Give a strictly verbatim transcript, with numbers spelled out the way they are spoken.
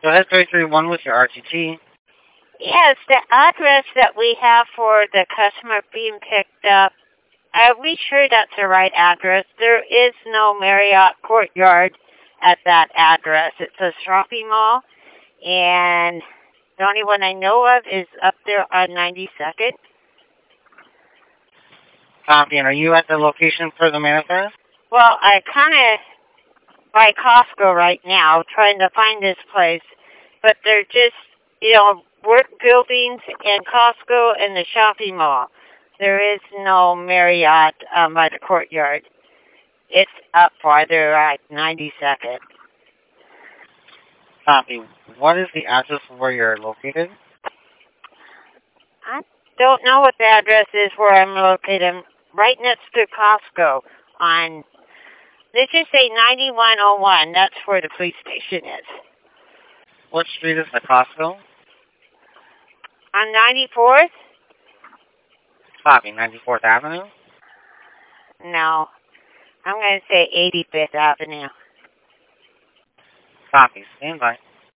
Go ahead, three three one with your R T T. Yes, the address that we have for the customer being picked up, are we sure that's the right address? There is no Marriott Courtyard at that address. It's a shopping mall, and the only one I know of is up there on ninety-second. Copy, and are you at the location for the manifest? Well, I kind of by Costco right now trying to find this place, but they're just, you know, work buildings and Costco and the shopping mall. There is no Marriott um, by the Courtyard. It's up farther, like ninety-second. Copy. What is the address of where you're located? I don't know what the address is where I'm located. I'm right next to Costco on, let's just say ninety-one oh one. That's where the police station is. What street is the Costco? On ninety-fourth? Copy, ninety-fourth Avenue? No. I'm going to say eighty-fifth Avenue. Copy, stand by.